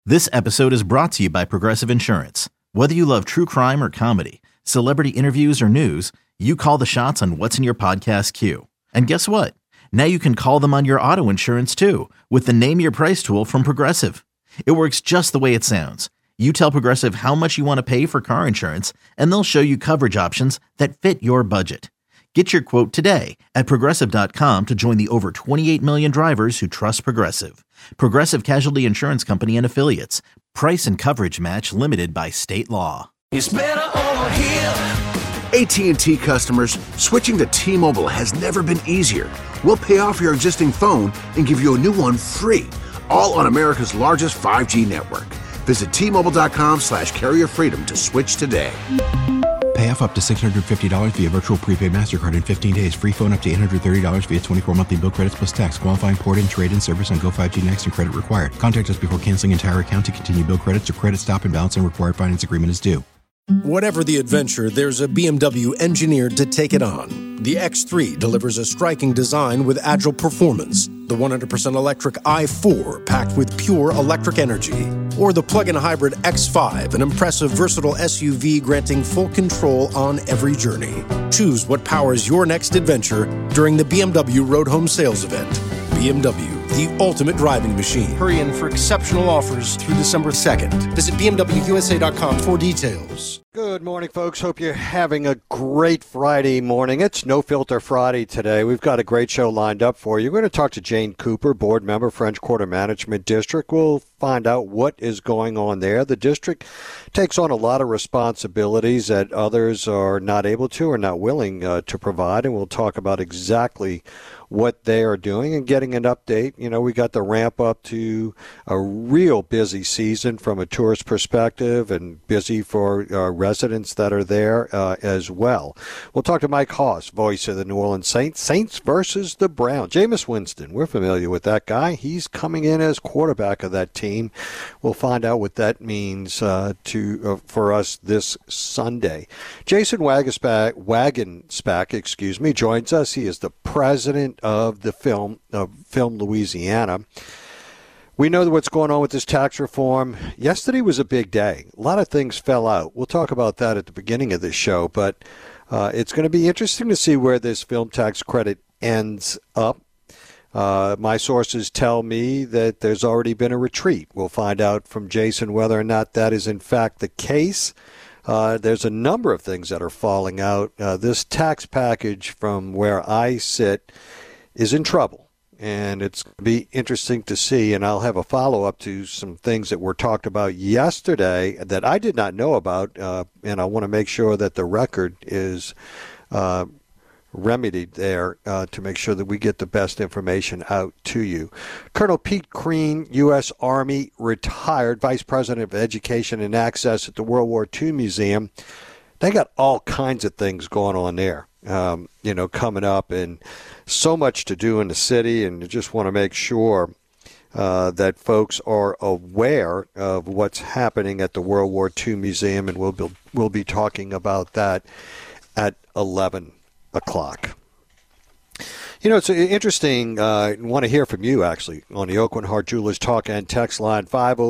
This episode is brought to you by Progressive Insurance. Whether you love true crime or comedy, celebrity interviews or news, you call the shots on what's in your podcast queue. And guess what? Now you can call them on your auto insurance too with the Name Your Price tool from Progressive. It works just the way it sounds. You tell Progressive how much you want to pay for car insurance, and they'll show you coverage options that fit your budget. Get your quote today at Progressive.com to join the over 28 million drivers who trust Progressive. Progressive Casualty Insurance Company and Affiliates. Price and coverage match limited by state law. It's better over here. AT&T customers, switching to T-Mobile has never been easier. We'll pay off your existing phone and give you a new one free, all on America's largest 5G network. Visit T-Mobile.com/carrier freedom to switch today. Pay off up to $650 via virtual prepaid MasterCard in 15 days. Free phone up to $830 via 24 monthly bill credits plus tax. Qualifying port-in, trade-in service on Go 5G Next and credit required. Contact us before canceling entire account to continue bill credits or credit stop and balance and required finance agreement is due. Whatever the adventure, there's a BMW engineered to take it on. The X3 delivers a striking design with agile performance. The 100% electric i4 packed with pure electric energy. Or the plug-in hybrid X5, an impressive versatile SUV granting full control on every journey. Choose what powers your next adventure during the BMW Road Home Sales Event. BMW, the ultimate driving machine. Hurry in for exceptional offers through December 2nd. Visit BMWUSA.com for details. Good morning, folks. Hope you're having a great Friday morning. It's No Filter Friday today. We've got a great show lined up for you. We're going to talk to Jane Cooper, board member, French Quarter Management District. We'll find out what is going on there. The district takes on a lot of responsibilities that others are not able to or not willing to provide, and we'll talk about exactly what they are doing and getting an update. You know, we got the ramp up to a real busy season from a tourist perspective and busy for residents that are there as well. We'll talk to Mike Hoss, voice of the New Orleans Saints. Saints versus the Browns. Jameis Winston, we're familiar with that guy. He's coming in as quarterback of that team. We'll find out what that means for us this Sunday. Jason Wagenspack, joins us. He is the president of the Film Louisiana. We know what's going on with this tax reform. Yesterday was a big day. A lot of things fell out. We'll talk about that at the beginning of this show, but it's going to be interesting to see where this film tax credit ends up. My sources tell me that there's already been a retreat. We'll find out from Jason whether or not that is in fact the case. There's a number of things that are falling out. This tax package, from where I sit, is in trouble, and it's going to be interesting to see, and I'll have a follow-up to some things that were talked about yesterday that I did not know about, and I want to make sure that the record is remedied there to make sure that we get the best information out to you. Colonel Pete Crean, U.S. Army, retired, Vice President of Education and Access at the World War II Museum. They got all kinds of things going on there, coming up, and so much to do in the city, and just want to make sure that folks are aware of what's happening at the World War II Museum, and we'll be talking about that at 11 o'clock. You know, it's interesting. I want to hear from you, actually, on the Oakland Heart Jewelers Talk and Text line,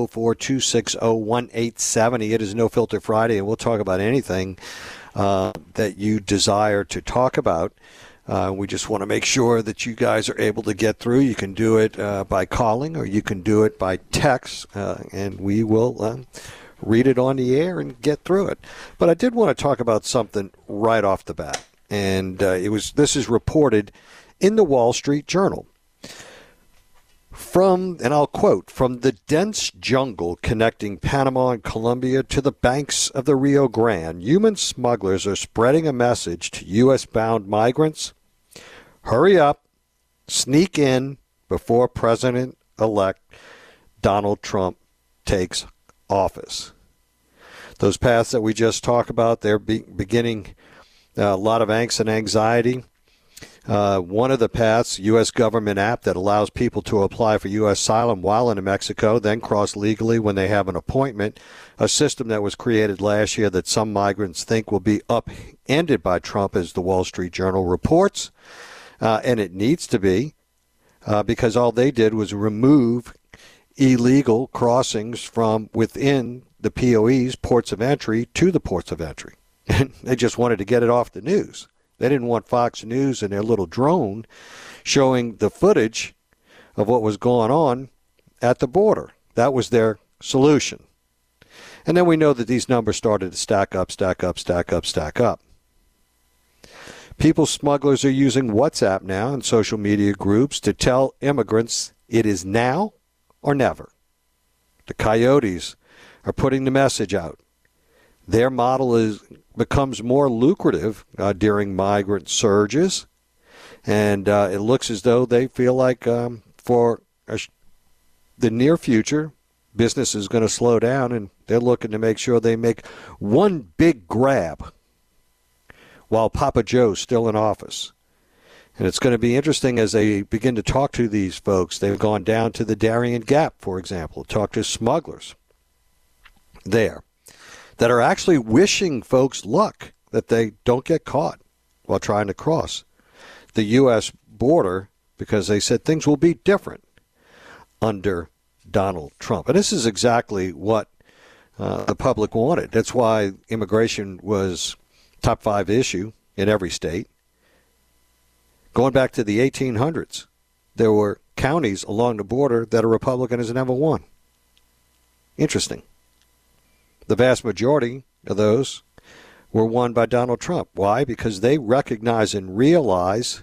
504-260-1870. It is No Filter Friday, and we'll talk about anything that you desire to talk about. We just want to make sure that you guys are able to get through. You can do it by calling, or you can do it by text, and we will read it on the air and get through it. But I did want to talk about something right off the bat. And this is reported in the Wall Street Journal. And I'll quote, "From the dense jungle connecting Panama and Colombia to the banks of the Rio Grande, human smugglers are spreading a message to U.S.-bound migrants. Hurry up, sneak in before President-elect Donald Trump takes office." Those paths that we just talked about, they're beginning a lot of angst and anxiety. One of the paths, U.S. government app that allows people to apply for U.S. asylum while in Mexico, then cross legally when they have an appointment, a system that was created last year that some migrants think will be upended by Trump, as the Wall Street Journal reports. And it needs to be, because all they did was remove illegal crossings from within the POE's ports of entry to the ports of entry. And they just wanted to get it off the news. They didn't want Fox News and their little drone showing the footage of what was going on at the border. That was their solution. And then we know that these numbers started to stack up. People smugglers are using WhatsApp now and social media groups to tell immigrants it is now or never. The coyotes are putting the message out. Their model becomes more lucrative during migrant surges, and it looks as though they feel like for the near future, business is going to slow down, and they're looking to make sure they make one big grab while Papa Joe's still in office. And it's going to be interesting as they begin to talk to these folks. They've gone down to the Darien Gap, for example, talk to smugglers there that are actually wishing folks luck, that they don't get caught while trying to cross the U.S. border, because they said things will be different under Donald Trump. And this is exactly what the public wanted. That's why immigration was top 5 issue in every state. Going back to the 1800s, there were counties along the border that a Republican has never won. Interesting. The vast majority of those were won by Donald Trump. Why? Because they recognize and realize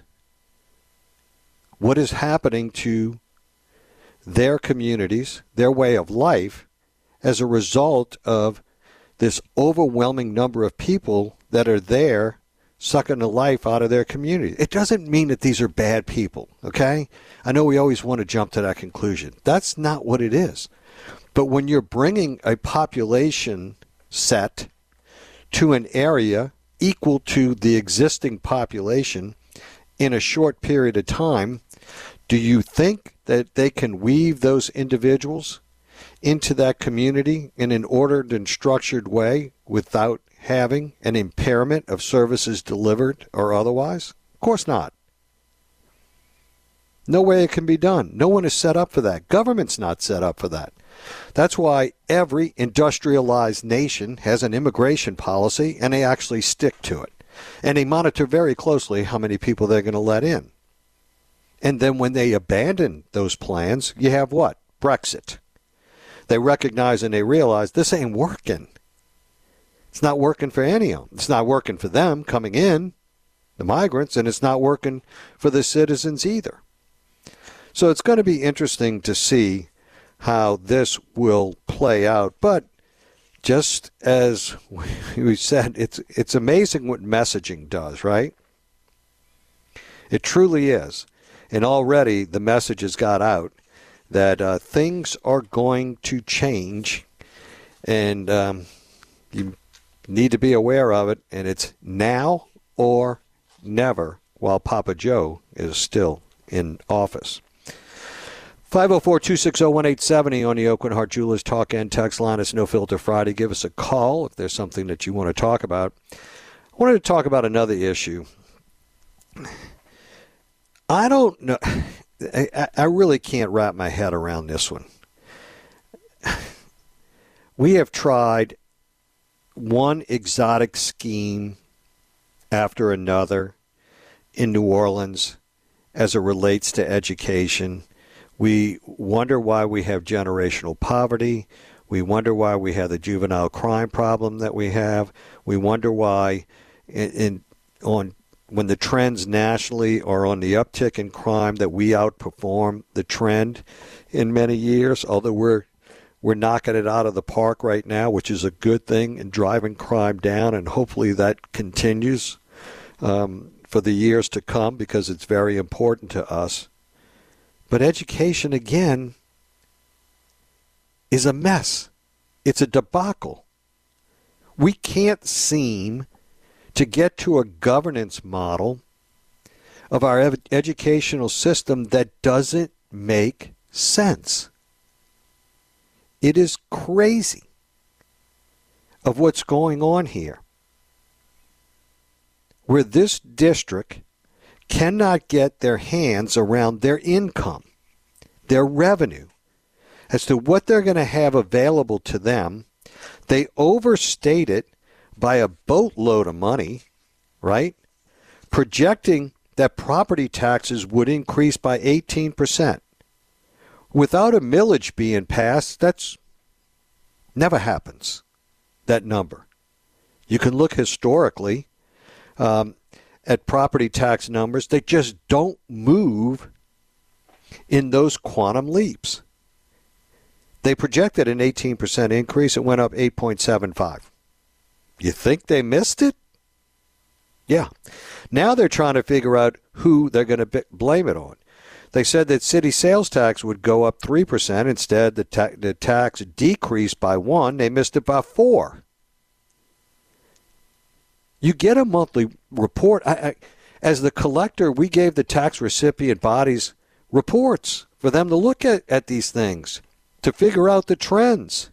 what is happening to their communities, their way of life, as a result of this overwhelming number of people that are there sucking the life out of their community. It doesn't mean that these are bad people, okay? I know we always want to jump to that conclusion. That's not what it is. But when you're bringing a population set to an area equal to the existing population in a short period of time, do you think that they can weave those individuals into that community in an ordered and structured way without having an impairment of services delivered or otherwise? Of course not. No way it can be done. No one is set up for that. Government's not set up for that. That's why every industrialized nation has an immigration policy, and they actually stick to it. And they monitor very closely how many people they're going to let in. And then when they abandon those plans, you have what? Brexit. They recognize and they realize this ain't working. It's not working for any of them. It's not working for them coming in, the migrants, and it's not working for the citizens either. So it's going to be interesting to see how this will play out. But just as we said, it's amazing what messaging does, right? It truly is. And already the message has got out that things are going to change, and you need to be aware of it, and it's now or never while Papa Joe is still in office. 504-260-1870 on the Oakland Heart Jewelers Talk and Text line. It's No Filter Friday. Give us a call if there's something that you want to talk about. I wanted to talk about another issue. I don't know. I really can't wrap my head around this one. We have tried one exotic scheme after another in New Orleans as it relates to education. We wonder why we have generational poverty. We wonder why we have the juvenile crime problem that we have. We wonder why when the trends nationally are on the uptick in crime that we outperform the trend in many years, although we're knocking it out of the park right now, which is a good thing, and driving crime down, and hopefully that continues for the years to come because it's very important to us. But education, again, is a mess. It's a debacle. We can't seem to get to a governance model of our educational system that doesn't make sense. It is crazy of what's going on here, where this district cannot get their hands around their income, their revenue, as to what they're going to have available to them. They overstate it by a boatload of money, right? Projecting that property taxes would increase by 18%. Without a millage being passed, that's never happens, that number. You can look historically at property tax numbers. They just don't move in those quantum leaps. They projected an 18% increase. It went up 8.75. You think they missed it? Yeah. Now they're trying to figure out who they're going to blame it on. They said that city sales tax would go up 3%. Instead, the tax decreased by 1%. They missed it by 4%. You get a monthly report. As the collector, we gave the tax recipient bodies reports for them to look at these things, to figure out the trends.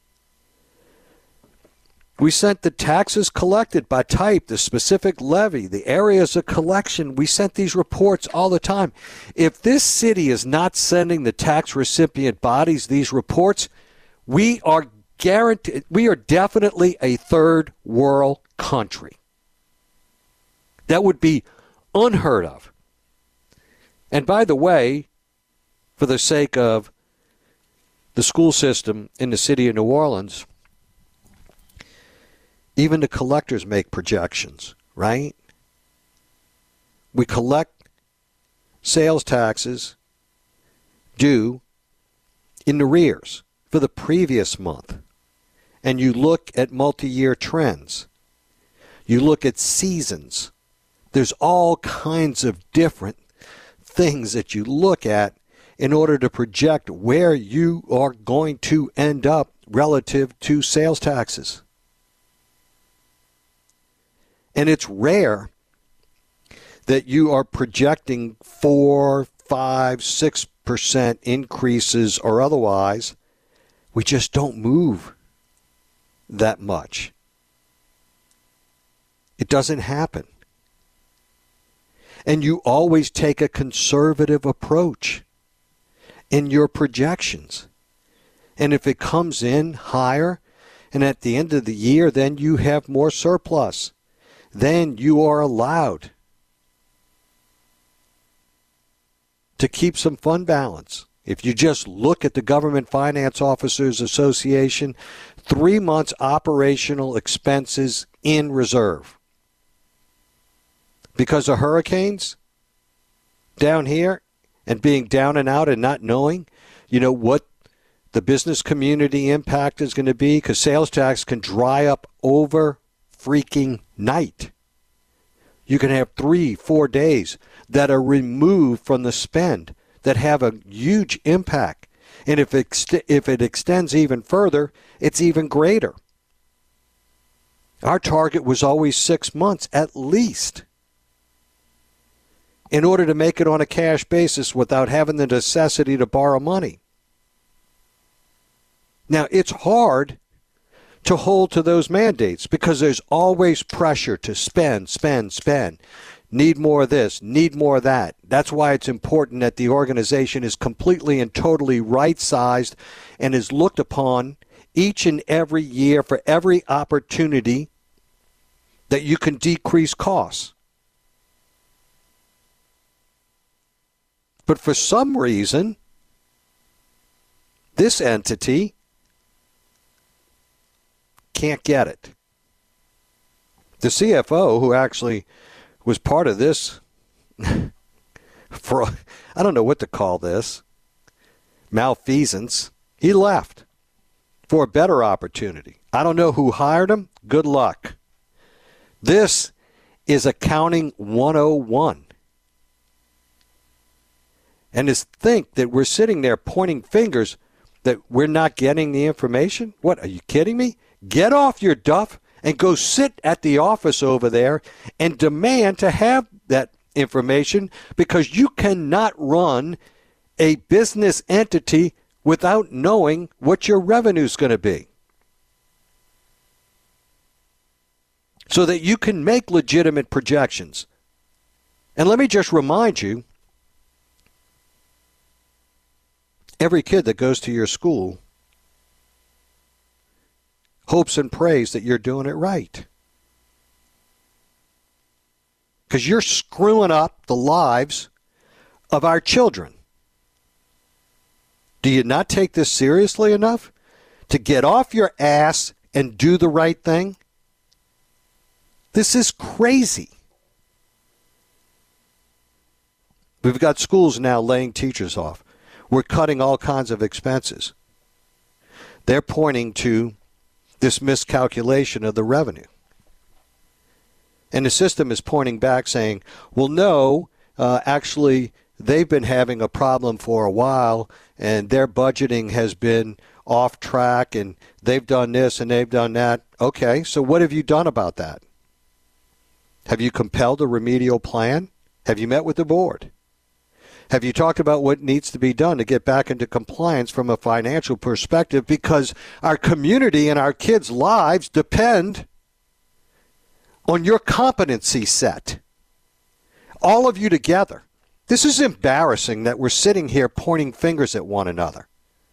We sent the taxes collected by type, the specific levy, the areas of collection. We sent these reports all the time. If this city is not sending the tax recipient bodies these reports, we are definitely a third world country. That would be unheard of. And by the way, for the sake of the school system in the city of New Orleans, even the collectors make projections, right? We collect sales taxes due in arrears for the previous month. And you look at multi-year trends. You look at seasons. There's all kinds of different things that you look at in order to project where you are going to end up relative to sales taxes. And it's rare that you are projecting 4, 5, 6% increases or otherwise. We just don't move that much. It doesn't happen. And you always take a conservative approach in your projections. And if it comes in higher, and at the end of the year, then you have more surplus, then you are allowed to keep some fund balance. If you just look at the Government Finance Officers Association, 3 months operational expenses in reserve. Because of hurricanes down here and being down and out and not knowing, what the business community impact is going to be, because sales tax can dry up over freaking night. You can have 3-4 days that are removed from the spend that have a huge impact. And if it extends even further, it's even greater. Our target was always 6 months at least, in order to make it on a cash basis without having the necessity to borrow money. Now, it's hard to hold to those mandates because there's always pressure to spend. Need more of this, need more of that. That's why it's important that the organization is completely and totally right-sized and is looked upon each and every year for every opportunity that you can decrease costs. But for some reason, this entity can't get it. The CFO, who actually was part of this for, I don't know what to call this, malfeasance, he left for a better opportunity. I don't know who hired him. Good luck. This is accounting 101. And to think that we're sitting there pointing fingers that we're not getting the information? What, are you kidding me? Get off your duff and go sit at the office over there and demand to have that information, because you cannot run a business entity without knowing what your revenue is going to be, so that you can make legitimate projections. And let me just remind you, Every kid that goes to your school hopes and prays that you're doing it right. Because you're screwing up the lives of our children. Do you not take this seriously enough to get off your ass and do the right thing? This is crazy. We've got schools now laying teachers off. We're cutting all kinds of expenses. They're pointing to this miscalculation of the revenue. And the system is pointing back saying, well, no, actually, they've been having a problem for a while, and their budgeting has been off track, and they've done this and they've done that. Okay, so what have you done about that? Have you compelled a remedial plan? Have you met with the board? Have you talked about what needs to be done to get back into compliance from a financial perspective? Because our community and our kids' lives depend on your competency set. All of you together. This is embarrassing that we're sitting here pointing fingers at one another.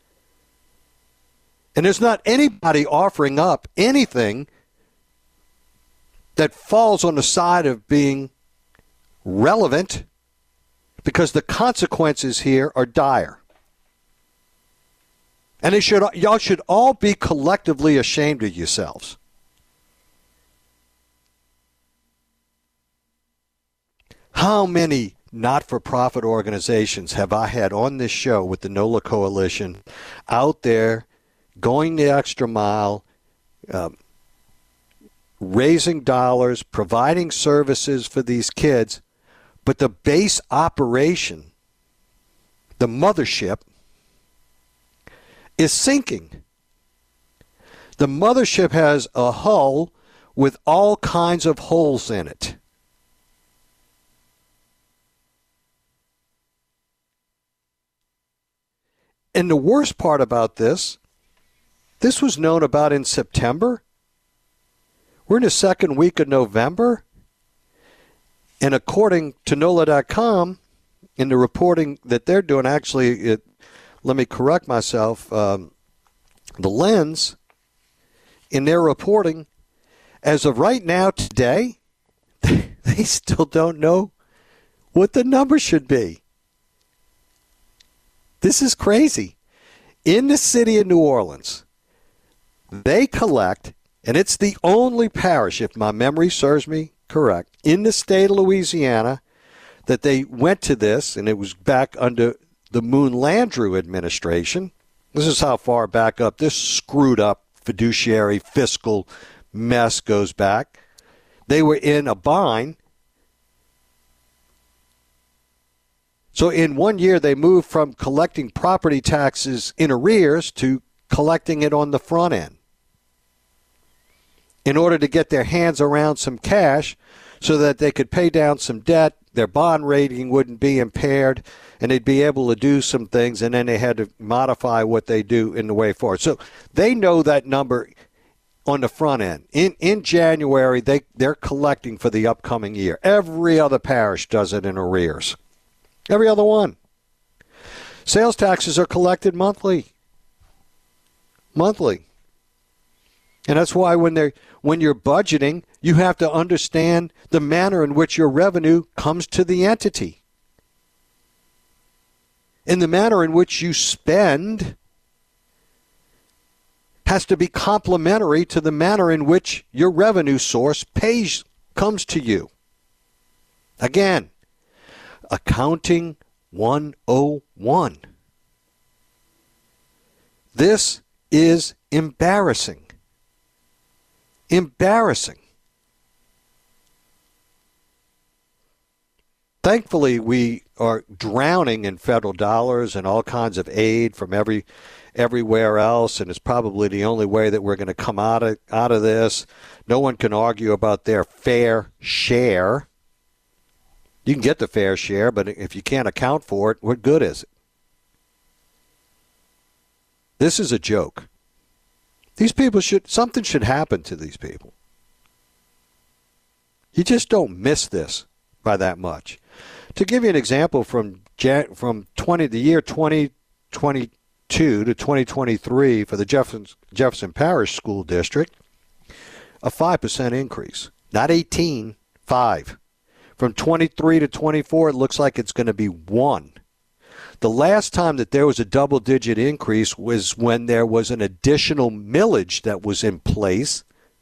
And there's not anybody offering up anything that falls on the side of being relevant, because the consequences here are dire. And y'all should all be collectively ashamed of yourselves. How many not-for-profit organizations have I had on this show with the NOLA Coalition out there going the extra mile, raising dollars, providing services for these kids, but the base operation, the mothership, is sinking. The mothership has a hull with all kinds of holes in it. And the worst part about this was known about in September. We're in the second week of November. And according to NOLA.com, in the reporting that they're doing, actually, let me correct myself, the Lens, in their reporting, as of right now, today, they still don't know what the number should be. This is crazy. In the city of New Orleans, they collect, and it's the only parish, if my memory serves me correct, in the state of Louisiana that they went to this, and it was back under the Moon Landrieu administration. This is how far back up this screwed up fiduciary fiscal mess goes back. They were in a bind. So in 1 year, they moved from collecting property taxes in arrears to collecting it on the front end in order to get their hands around some cash so that they could pay down some debt, their bond rating wouldn't be impaired, and they'd be able to do some things, and then they had to modify what they do in the way forward. So they know that number on the front end. In January, they're collecting for the upcoming year. Every other parish does it in arrears. Every other one. Sales taxes are collected monthly. Monthly. And that's why when you're budgeting, you have to understand the manner in which your revenue comes to the entity. And the manner in which you spend has to be complementary to the manner in which your revenue source comes to you. Again, Accounting 101. This is embarrassing. Embarrassing. Thankfully, we are drowning in federal dollars and all kinds of aid from everywhere else, and it's probably the only way that we're going to come out of this. No one can argue about their fair share. You can get the fair share, but if you can't account for it, what good is it? This is a joke. These people something should happen to these people. You just don't miss this by that much. To give you an example from the year 2022, 2022 to 2023 for the Jefferson Parish School District, a 5% increase. Not 18, 5. From 23 to 24, it looks like it's going to be 1. The last time that there was a double-digit increase was when there was an additional millage that was in place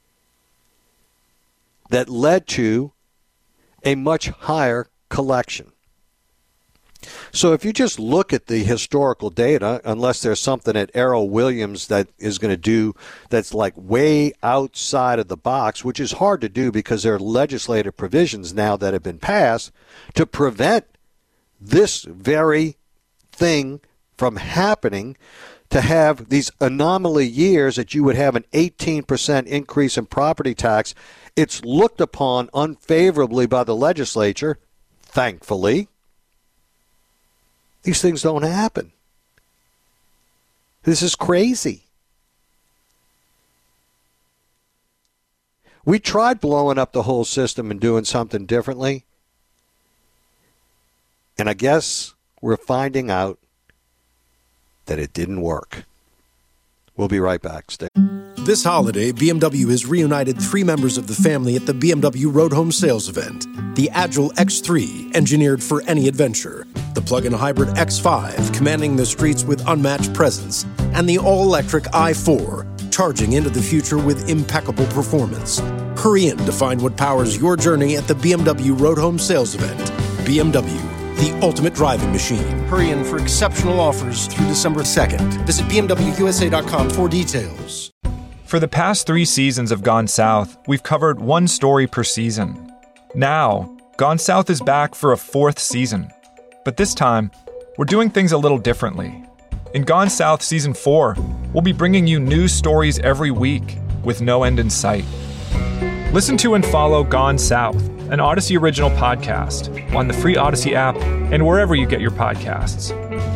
that led to a much higher collection. So if you just look at the historical data, unless there's something at Errol Williams that is going to do that's like way outside of the box, which is hard to do because there are legislative provisions now that have been passed to prevent this very thing from happening, to have these anomaly years that you would have an 18% increase in property tax. It's looked upon unfavorably by the legislature, thankfully. These things don't happen. This is crazy. We tried blowing up the whole system and doing something differently. And I guess we're finding out that it didn't work. We'll be right back. Stay. This holiday, BMW has reunited 3 members of the family at the BMW Road Home Sales Event. The Agile X3, engineered for any adventure. The plug-in hybrid X5, commanding the streets with unmatched presence. And the all-electric i4, charging into the future with impeccable performance. Hurry in to find what powers your journey at the BMW Road Home Sales Event. BMW, the ultimate driving machine. Hurry in for exceptional offers through December 2nd. Visit BMWUSA.com for details. For the past 3 seasons of Gone South, we've covered 1 story per season. Now, Gone South is back for a 4th season. But this time, we're doing things a little differently. In Gone South Season 4, we'll be bringing you new stories every week with no end in sight. Listen to and follow Gone South, an Odyssey original podcast, on the free Odyssey app and wherever you get your podcasts.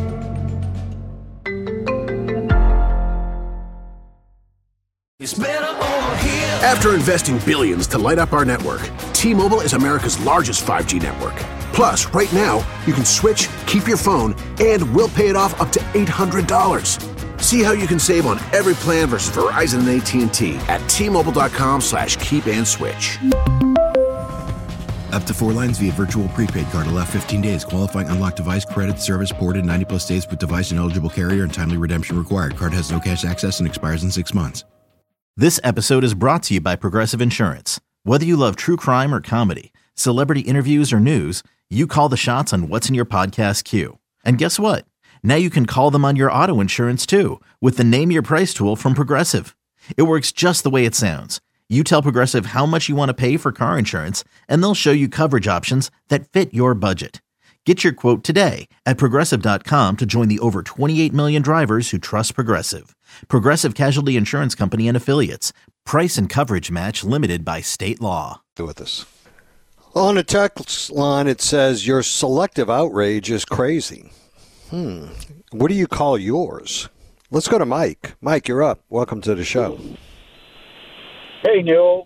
It's better over here. After investing billions to light up our network, T-Mobile is America's largest 5G network. Plus, right now, you can switch, keep your phone, and we'll pay it off up to $800. See how you can save on every plan versus Verizon and AT&T at T-Mobile.com/keep-and-switch. Up to 4 lines via virtual prepaid card. Allow 15 days. Qualifying unlocked device credit. Service ported 90-plus days with device and eligible carrier and timely redemption required. Card has no cash access and expires in 6 months. This episode is brought to you by Progressive Insurance. Whether you love true crime or comedy, celebrity interviews or news, you call the shots on what's in your podcast queue. And guess what? Now you can call them on your auto insurance too with the Name Your Price tool from Progressive. It works just the way it sounds. You tell Progressive how much you want to pay for car insurance, and they'll show you coverage options that fit your budget. Get your quote today at Progressive.com to join the over 28 million drivers who trust Progressive. Progressive Casualty Insurance Company and Affiliates. Price and coverage match limited by state law. With us. On the text line, it says, your selective outrage is crazy. What do you call yours? Let's go to Mike. Mike, you're up. Welcome to the show. Hey, Neil.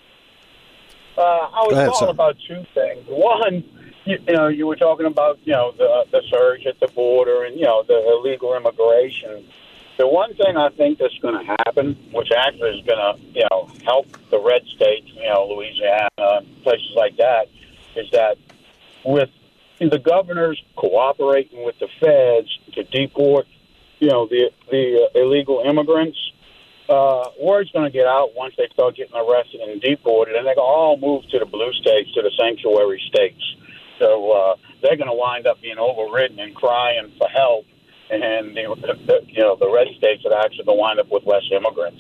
I was calling about 2 things. One, you were talking about, the surge at the border and, the illegal immigration. The one thing I think that's going to happen, which actually is going to, help the red states, Louisiana, places like that, is that with the governors cooperating with the feds to deport, the illegal immigrants, word's going to get out once they start getting arrested and deported, and they're going to all move to the blue states, to the sanctuary states. So they're going to wind up being overridden and crying for help, and the red states are actually going to wind up with less immigrants.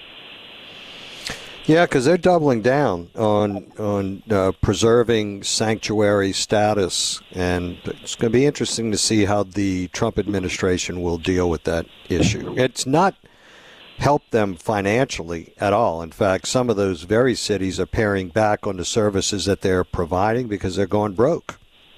Yeah, because they're doubling down on preserving sanctuary status, and it's going to be interesting to see how the Trump administration will deal with that issue. It's not helped them financially at all. In fact, some of those very cities are paring back on the services that they're providing because they're going broke.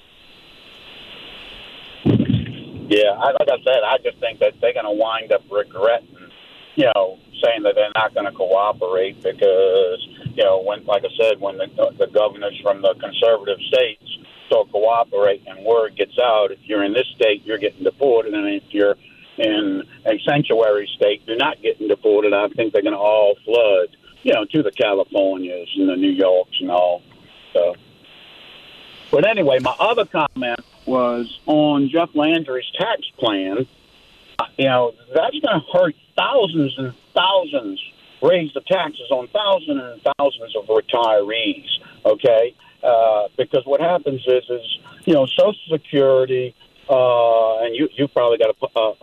Yeah, like I said, I just think that they're going to wind up regretting, saying that they're not going to cooperate because, when the governors from the conservative states start cooperating and word gets out, if you're in this state, you're getting deported, and if you're in a sanctuary state do not get deported. I think they're going to all flood, to the Californias and the New Yorks and all. So, but anyway, my other comment was on Jeff Landry's tax plan. That's going to hurt thousands and thousands, raise the taxes on thousands and thousands of retirees, okay? Because what happens is Social Security, and you probably got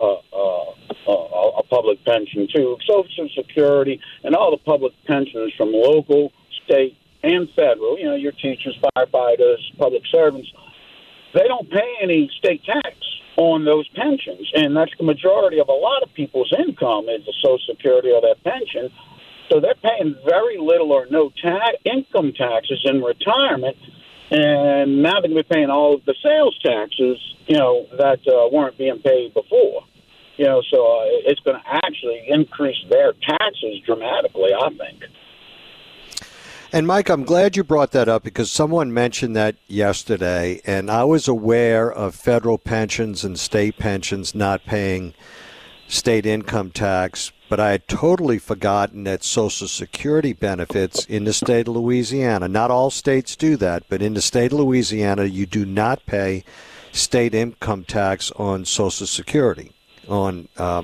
a public pension too. Social Security and all the public pensions from local, state, and federal. Your teachers, firefighters, public servants. They don't pay any state tax on those pensions, and that's the majority of a lot of people's income is the Social Security or their pension. So they're paying very little or no income taxes in retirement, and now they're going to be paying all of the sales taxes, that weren't being paid before. So it's going to actually increase their taxes dramatically, I think. And, Mike, I'm glad you brought that up because someone mentioned that yesterday, and I was aware of federal pensions and state pensions not paying state income tax, but I had totally forgotten that Social Security benefits in the state of Louisiana, not all states do that, but in the state of Louisiana, you do not pay state income tax on Social Security, on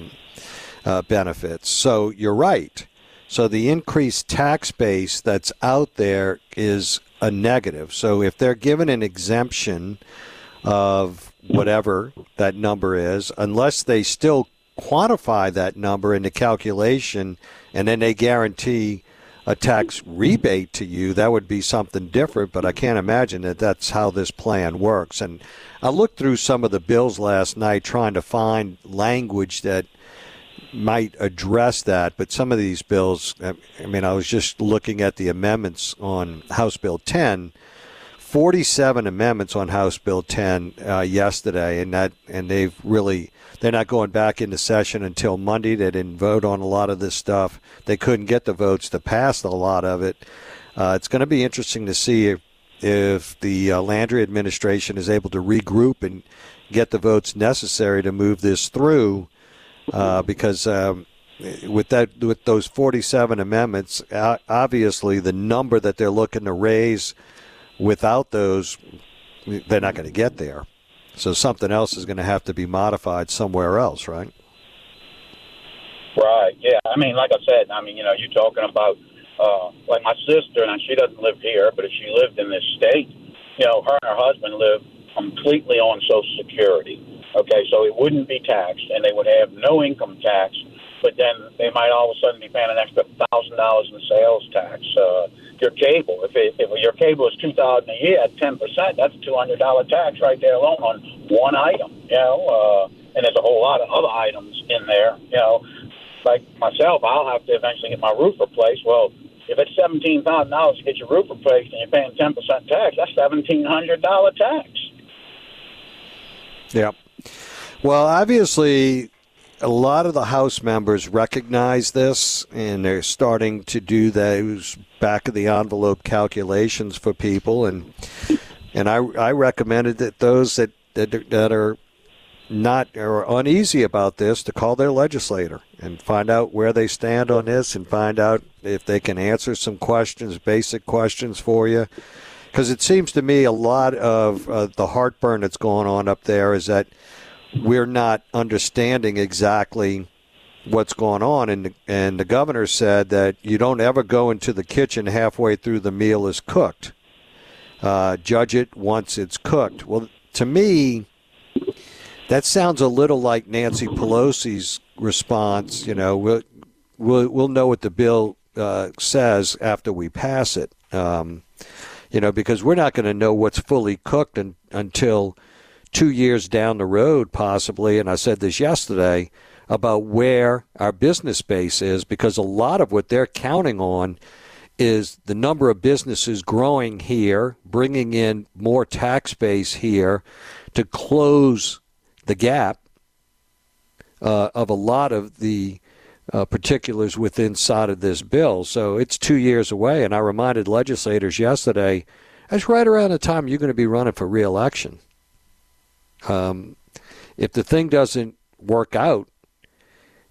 benefits. So you're right. So the increased tax base that's out there is a negative. So if they're given an exemption of whatever that number is, unless they still quantify that number in the calculation and then they guarantee a tax rebate to you, that would be something different, but I can't imagine that that's how this plan works. And I looked through some of the bills last night trying to find language that might address that, but some of these bills, I was just looking at the amendments on House Bill 10, 47 amendments on House Bill 10 yesterday, and they're not going back into session until Monday. They didn't vote on a lot of this stuff. They couldn't get the votes to pass a lot of it. It's going to be interesting to see if the Landry administration is able to regroup and get the votes necessary to move this through. Because with those 47 amendments, obviously the number that they're looking to raise without those, they're not going to get there. So something else is going to have to be modified somewhere else, right? Right, yeah. Like I said, you're talking about, like my sister, and she doesn't live here, but if she lived in this state, her and her husband live completely on Social Security. Okay, so it wouldn't be taxed, and they would have no income tax, but then they might all of a sudden be paying an extra $1,000 in sales tax. Your cable, if your cable is $2,000 a year at 10%, that's a $200 tax right there alone on one item. And there's a whole lot of other items in there. Like myself, I'll have to eventually get my roof replaced. Well, if it's $17,000 to get your roof replaced and you're paying 10% tax, that's $1,700 tax. Yeah. Well, obviously, a lot of the House members recognize this, and they're starting to do those back-of-the-envelope calculations for people. And I recommended that those that are uneasy about this to call their legislator and find out where they stand on this and find out if they can answer some questions, basic questions for you. Because it seems to me a lot of the heartburn that's going on up there is that we're not understanding exactly what's going on. And the governor said that you don't ever go into the kitchen halfway through the meal is cooked. Judge it once it's cooked. Well, to me, that sounds a little like Nancy Pelosi's response. We'll know what the bill says after we pass it. Because we're not going to know what's fully cooked until 2 years down the road, possibly. And I said this yesterday about where our business base is, because a lot of what they're counting on is the number of businesses growing here, bringing in more tax base here to close the gap of a lot of the particulars within inside of this bill. So it's 2 years away, and I reminded legislators yesterday, that's right around the time you're going to be running for re-election. If the thing doesn't work out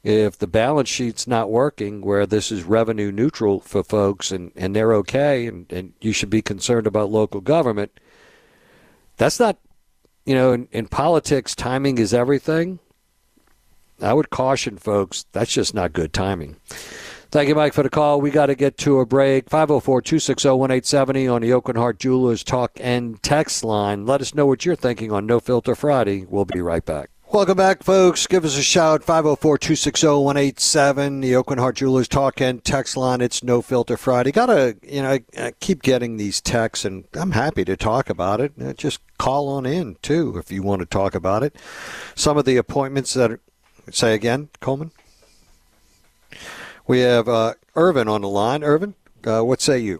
if the balance sheet's not working, where this is revenue neutral for folks and they're okay, and you should be concerned about local government, that's not, in politics, timing is everything. I would caution folks, that's just not good timing. Thank you, Mike, for the call. We got to get to a break. 504-260-1870 on the Aucoin Hart Jewelers Talk and Text line. Let us know what you're thinking on No Filter Friday. We'll be right back. Welcome back, folks. Give us a shout, 504-260-187, the Aucoin Hart Jewelers Talk and Text line. It's No Filter Friday. I keep getting these texts, and I'm happy to talk about it. Just call on in, too, if you want to talk about it. Some of the appointments that are, say again, Coleman? We have Irvin on the line. Irvin, what say you?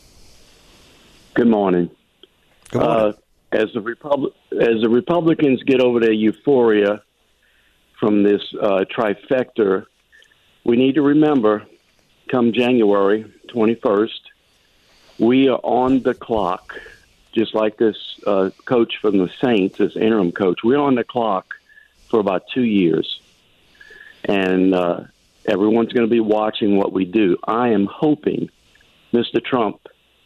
Good morning. Good morning. As the Republicans get over their euphoria from this trifecta, we need to remember, come January 21st, we are on the clock, just like this coach from the Saints, this interim coach. We're on the clock for about 2 years, and everyone's going to be watching what we do. I am hoping Mr. Trump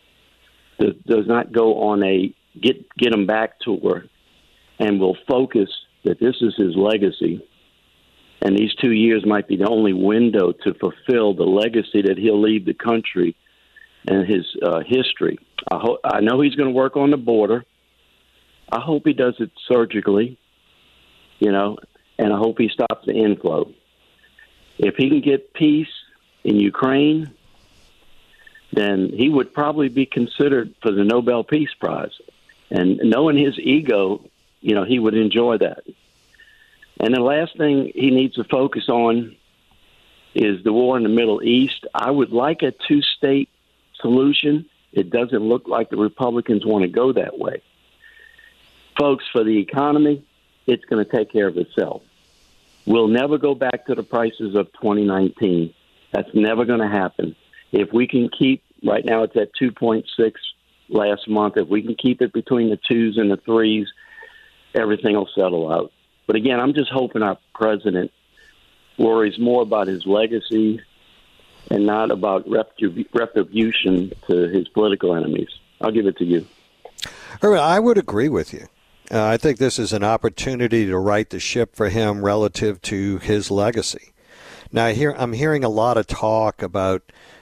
does not go on a get him back tour, and will focus that this is his legacy, and these 2 years might be the only window to fulfill the legacy that he'll leave the country and his history. I know he's going to work on the border. I hope he does it surgically, and I hope he stops the inflow. If he can get peace in Ukraine, then he would probably be considered for the Nobel Peace Prize. And knowing his ego, he would enjoy that. And the last thing he needs to focus on is the war in the Middle East. I would like a two-state solution. It doesn't look like the Republicans want to go that way. Folks, for the economy, it's going to take care of itself. We'll never go back to the prices of 2019. That's never going to happen. If we can keep, right now it's at 2.6 last month, if we can keep it between the 2s and the 3s, everything will settle out. But again, I'm just hoping our president worries more about his legacy and not about retribution to his political enemies. I'll give it to you. Irvin, I would agree with you. I think this is an opportunity to right the ship for him relative to his legacy. Now, I'm hearing a lot of talk about,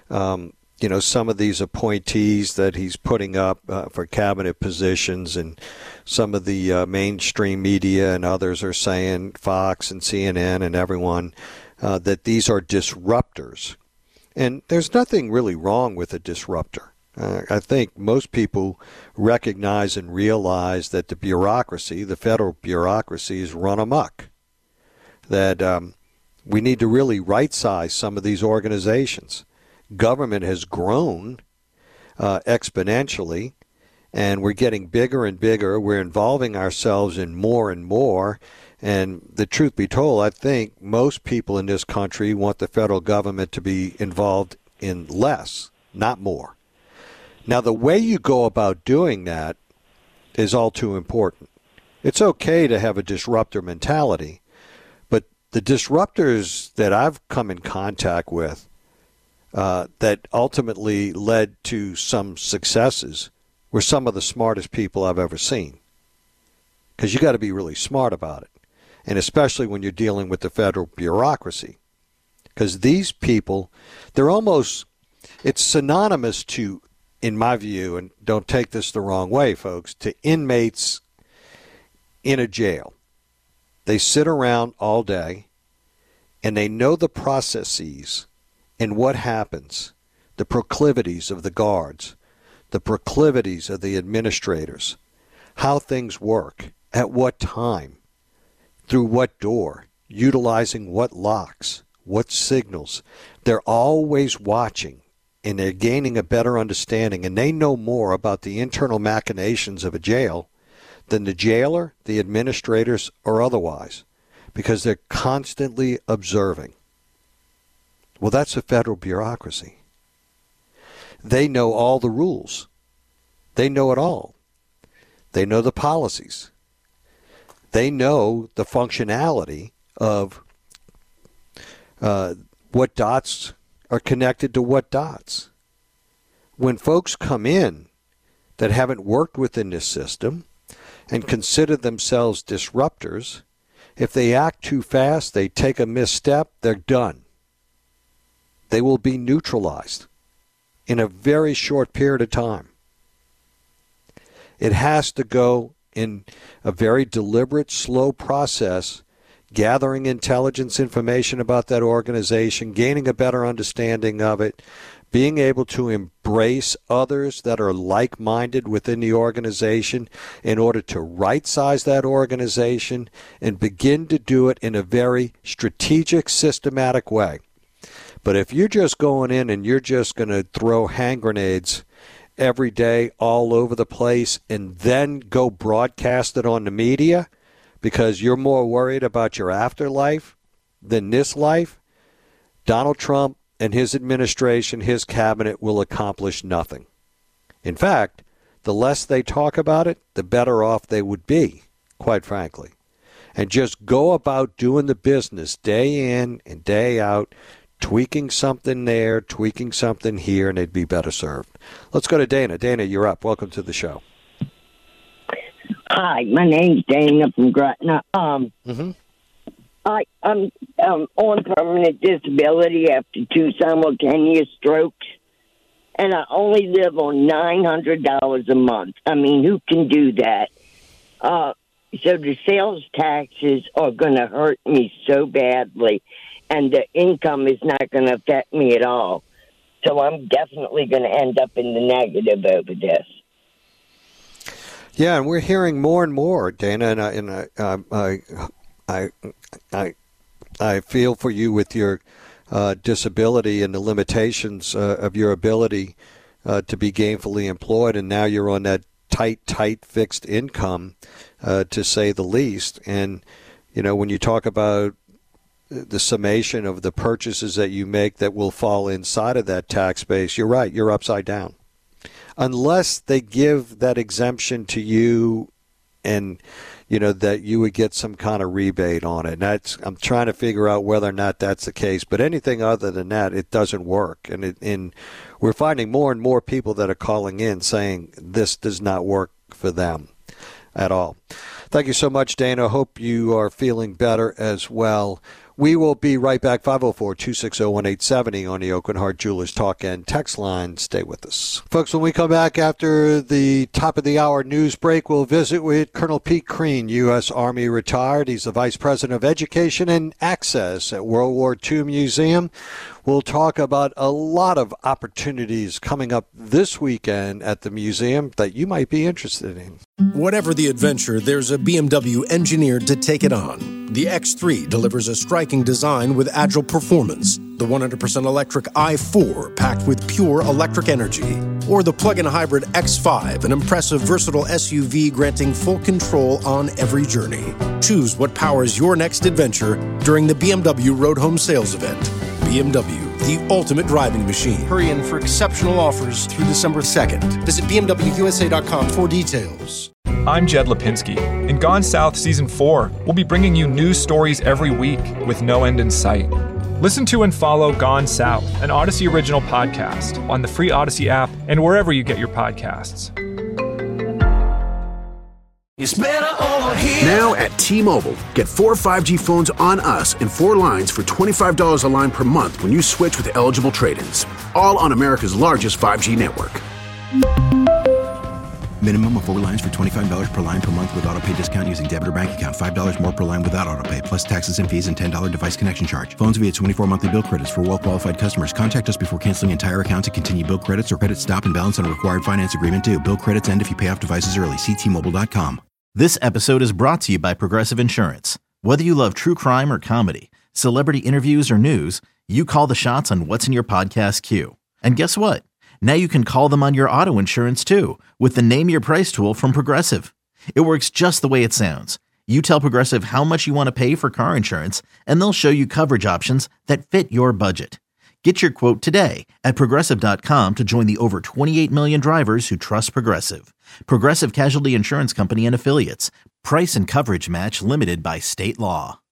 some of these appointees that he's putting up for cabinet positions, and some of the mainstream media and others are saying, Fox and CNN and everyone, that these are disruptors. And there's nothing really wrong with a disruptor. I think most people recognize and realize that the bureaucracy, the federal bureaucracy, is run amok. That we need to really right-size some of these organizations. Government has grown exponentially, and we're getting bigger and bigger. We're involving ourselves in more and more. And the truth be told, I think most people in this country want the federal government to be involved in less, not more. Now, the way you go about doing that is all too important. It's okay to have a disruptor mentality, but the disruptors that I've come in contact with that ultimately led to some successes were some of the smartest people I've ever seen. Because you got to be really smart about it, and especially when you're dealing with the federal bureaucracy. Because these people, it's synonymous to, in my view, and don't take this the wrong way, folks, to inmates in a jail. They sit around all day, and they know the processes and what happens, the proclivities of the guards, the proclivities of the administrators, how things work, at what time, through what door, utilizing what locks, what signals. They're always watching, and they're gaining a better understanding, and they know more about the internal machinations of a jail than the jailer, the administrators, or otherwise, because they're constantly observing. Well, that's the federal bureaucracy. They know all the rules. They know it all. They know the policies. They know the functionality of what dots are connected to what dots. When folks come in that haven't worked within this system and consider themselves disruptors, if they act too fast, they take a misstep, they're done. They will be neutralized in a very short period of time. It has to go in a very deliberate, slow process, gathering intelligence information about that organization, gaining a better understanding of it, being able to embrace others that are like-minded within the organization in order to right-size that organization and begin to do it in a very strategic, systematic way. But if you're just going in and you're just going to throw hand grenades every day all over the place and then go broadcast it on the media because you're more worried about your afterlife than this life, Donald Trump and his administration, his cabinet will accomplish nothing. In fact, the less they talk about it, the better off they would be, quite frankly. And just go about doing the business day in and day out, tweaking something there, tweaking something here, and they'd be better served. Let's go to Dana. Dana, you're up. Welcome to the show. Hi, my name's Dana from Gretna. I'm on permanent disability after 2 simultaneous strokes, and I only live on $900 a month. I mean, who can do that? So the sales taxes are going to hurt me so badly, and the income is not going to affect me at all. So I'm definitely going to end up in the negative over this. Yeah, and we're hearing more and more, Dana, and I feel for you with your disability and the limitations of your ability to be gainfully employed, and now you're on that tight fixed income, to say the least. And, you know, when you talk about the summation of the purchases that you make that will fall inside of that tax base, you're right, you're upside down. Unless they give that exemption to you and, you know, that you would get some kind of rebate on it. And I'm trying to figure out whether or not that's the case. But anything other than that, it doesn't work. And we're finding more and more people that are calling in saying this does not work for them at all. Thank you so much, Dana. Hope you are feeling better as well. We will be right back, 504-260-1870 on the Aucoin Hart Jewelers Talk and Text line. Stay with us. Folks, when we come back after the top of the hour news break, we'll visit with Colonel Pete Crean, U.S. Army retired. He's the Vice President of Education and Access at World War II Museum. We'll talk about a lot of opportunities coming up this weekend at the museum that you might be interested in. Whatever the adventure, there's a BMW engineered to take it on. The X3 delivers a striking design with agile performance. The 100% electric i4 packed with pure electric energy. Or the plug-in hybrid X5, an impressive, versatile SUV granting full control on every journey. Choose what powers your next adventure during the BMW Road Home Sales Event. BMW, the ultimate driving machine. Hurry in for exceptional offers through December 2nd. Visit BMWUSA.com for details. I'm Jed Lipinski. In Gone South Season 4, we'll be bringing you news stories every week with no end in sight. Listen to and follow Gone South, an Odyssey original podcast, on the free Odyssey app and wherever you get your podcasts. It's better over here. Now at T-Mobile, get 4 5G phones on us and 4 lines for $25 a line per month when you switch with eligible trade-ins. All on America's largest 5G network. Minimum of 4 lines for $25 per line per month with autopay discount using debit or bank account. $5 more per line without autopay, plus taxes and fees and $10 device connection charge. Phones via 24 monthly bill credits for well-qualified customers. Contact us before canceling entire account to continue bill credits or credit stop and balance on required finance agreement due. Bill credits end if you pay off devices early. See T-Mobile.com. This episode is brought to you by Progressive Insurance. Whether you love true crime or comedy, celebrity interviews or news, you call the shots on what's in your podcast queue. And guess what? Now you can call them on your auto insurance too with the Name Your Price tool from Progressive. It works just the way it sounds. You tell Progressive how much you want to pay for car insurance, and they'll show you coverage options that fit your budget. Get your quote today at Progressive.com to join the over 28 million drivers who trust Progressive. Progressive Casualty Insurance Company and Affiliates. Price and coverage match limited by state law.